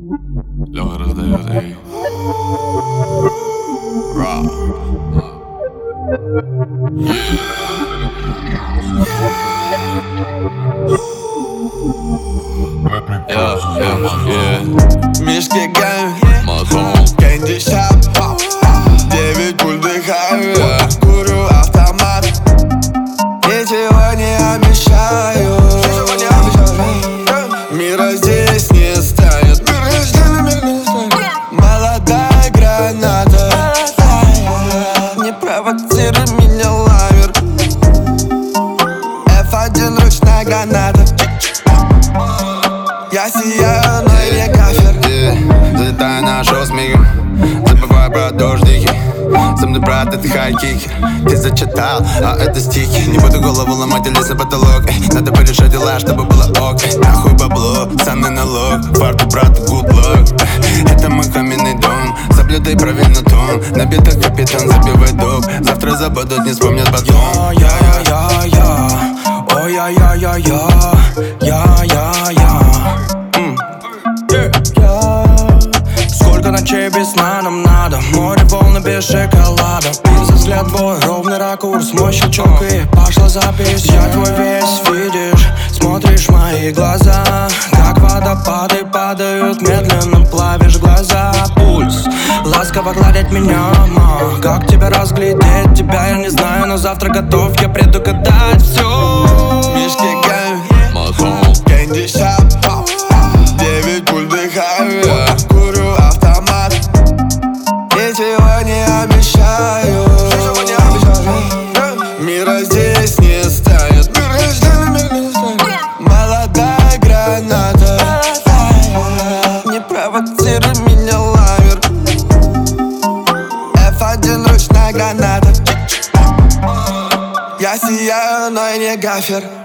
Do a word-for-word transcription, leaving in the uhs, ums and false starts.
Лёха раздаёт, эй. Ра. Yeah, yeah, yeah. Мишки гайм, Махон. Кэнди Шап, девять пуль вдыхаю, yeah. Курю автомат, ничего не обещаю, мира здесь не станет, молодая граната, не провоцируй меня, ламер. эф один ручная граната. Я сияю, но и не кафир. yeah. Залетаю на шоу с мигом, забываю про дождики. Со мной, брат, это хайкики. Ты зачитал, а это стихи. Не буду голову ломать или на потолок. Эй, надо порешать дела, чтобы было ок. Эй, нахуй бабло, ценный налог. Фарту, брату, good luck. Эй, это мой каменный дом, соблюдай правильно тон. На битах капитан, забивай доп. Завтра забудут, не вспомнят потом. Я-я-я-я-я, ой-я-я-я-я, я-я-я. Сколько ночей без сна нам надо, море волны без шоколада. И за взгляд твой, ровный ракурс, мой щелчок и пошла запись. Я твой весь, видишь, смотришь в мои глаза, как водопады падают, медленно плавишь глаза. Пульс, ласково гладить меня, ма. Как тебя разглядеть, тебя я не знаю, но завтра готов я предугадать все. Мишки гайм, Махон. Кэнди Шап, девять пуль вдыхаю, yeah. Курю автомат, ничего не обещаю, мира здесь не станет, молодая граната, не провоцируй меня, ламер. эф один ручная граната. Я сияю, но и не гафер.